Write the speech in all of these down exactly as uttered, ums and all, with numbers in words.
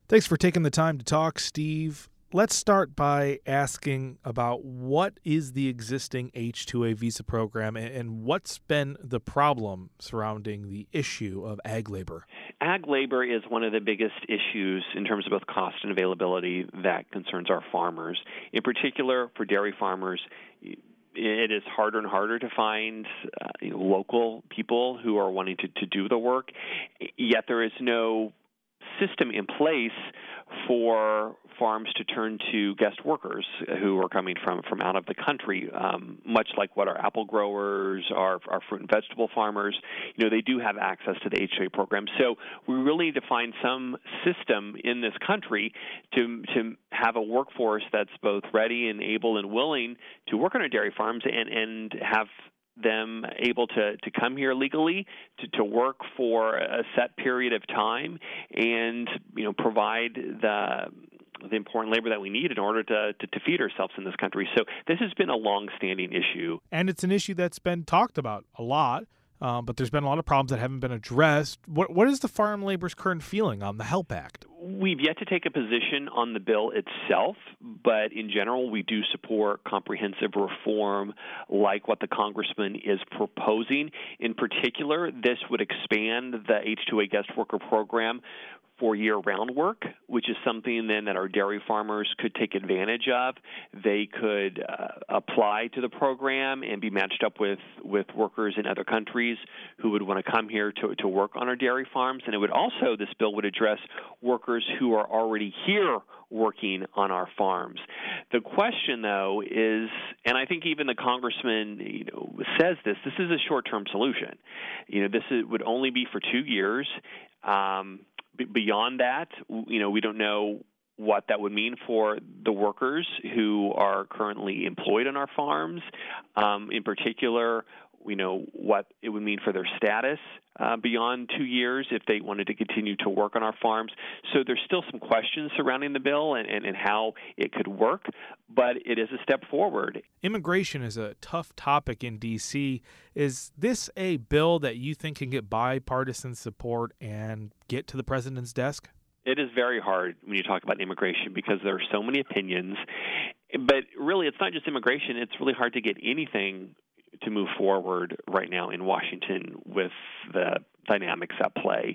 Thanks for taking the time to talk, Steve. Let's start by asking about what is the existing H two A visa program and what's been the problem surrounding the issue of ag labor. Ag labor is one of the biggest issues in terms of both cost and availability that concerns our farmers. In particular, for dairy farmers, it is harder and harder to find uh, you know, local people who are wanting to, to do the work, yet there is no system in place for farms to turn to guest workers who are coming from, from out of the country, um, much like what our apple growers, our, our fruit and vegetable farmers, you know, they do have access to the H two A program. So we really need to find some system in this country to, to have a workforce that's both ready and able and willing to work on our dairy farms and, and have them able to, to come here legally, to, to work for a set period of time, and you know provide the the important labor that we need in order to, to, to feed ourselves in this country. So this has been a long-standing issue. And it's an issue that's been talked about a lot, um, but there's been a lot of problems that haven't been addressed. What What is the farm labor's current feeling on the HELP Act? We've yet to take a position on the bill itself, but in general, we do support comprehensive reform like what the congressman is proposing. In particular, this would expand the H two A guest worker program for year-round work, which is something then that our dairy farmers could take advantage of. They could uh, apply to the program and be matched up with, with workers in other countries who would want to come here to, to work on our dairy farms. And it would also, this bill would address workers who are already here working on our farms. The question, though, is, and I think even the congressman, you know, says this, this is a short-term solution. You know, this is, would only be for two years. Um, Beyond that, you know, we don't know what that would mean for the workers who are currently employed on our farms. Um, in particular, we know what it would mean for their status uh, beyond two years if they wanted to continue to work on our farms. So there's still some questions surrounding the bill and, and, and how it could work, but it is a step forward. Immigration is a tough topic in D C. Is this a bill that you think can get bipartisan support and get to the president's desk? It is very hard when you talk about immigration because there are so many opinions. But really, it's not just immigration. It's really hard to get anything to move forward right now in Washington with the dynamics at play.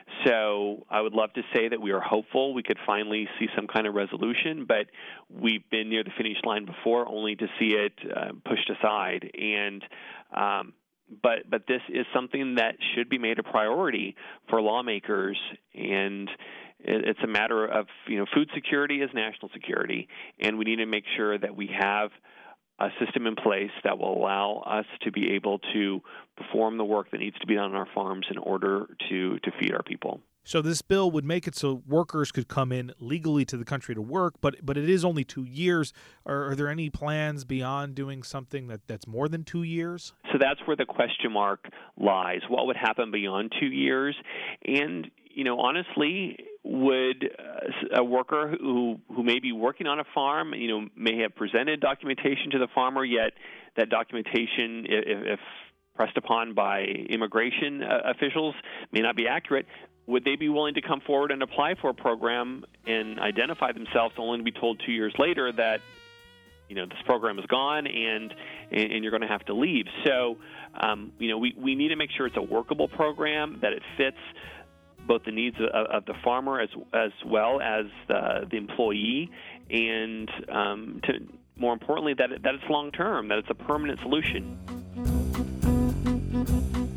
So I would love to say that we are hopeful we could finally see some kind of resolution, but we've been near the finish line before only to see it uh, pushed aside. And um, but but this is something that should be made a priority for lawmakers, and it's a matter of, you know, food security is national security, and we need to make sure that we have a system in place that will allow us to be able to perform the work that needs to be done on our farms in order to, to feed our people. So this bill would make it so workers could come in legally to the country to work, but but it is only two years. Are, are there any plans beyond doing something that, that's more than two years? So that's where the question mark lies. What would happen beyond two years? And, you know, honestly, would uh, a worker who, who may be working on a farm, you know, may have presented documentation to the farmer, yet that documentation, if, if pressed upon by immigration uh, officials, may not be accurate, would they be willing to come forward and apply for a program and identify themselves only to be told two years later that, you know, this program is gone and and, and you're going to have to leave? So, um, you know, we, we need to make sure it's a workable program, that it fits both the needs of, of the farmer as as well as the, the employee, and um, to, more importantly, that, it, that it's long-term, that it's a permanent solution.